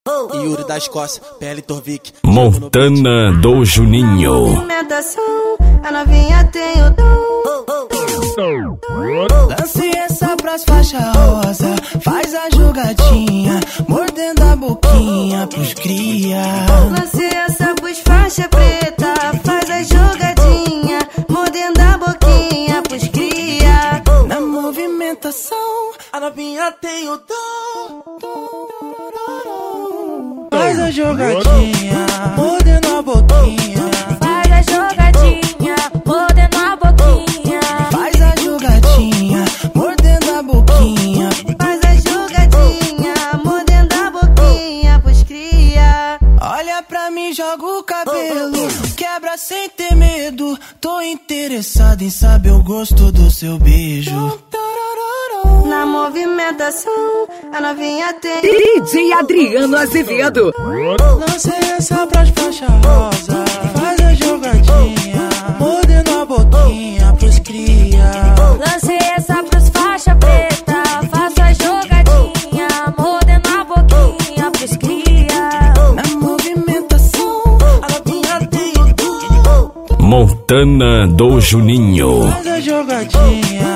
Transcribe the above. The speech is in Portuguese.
Yuri da Escócia, PL Torvik, Montana do Juninho. Movimentação, a novinha tem o dom. Lance essa pras faixa rosa, faz a jogadinha, mordendo a boquinha pros cria. Lance essa pros faixa preta, faz a jogadinha, mordendo a boquinha pros cria. Na movimentação, a novinha tem o dom. Faz a jogadinha, mordendo a boquinha. Faz a jogadinha, mordendo a boquinha. Faz a jogadinha, mordendo a boquinha. Faz a jogadinha, mordendo a boquinha pros cria. Olha pra mim, joga o cabelo, quebra sem ter medo. Tô interessado em saber o gosto do seu beijo. Na movimentação, a novinha tem DJ Adriano Azevedo. Lancei essa pras faixa rosa, faz a jogadinha, mordendo a boquinha pros cria. Lancei essa pros faixa preta, faço a jogadinha, mordendo a boquinha pros cria. Na movimentação, A novinha tem o dom. Montana do Juninho. faz a jogadinha,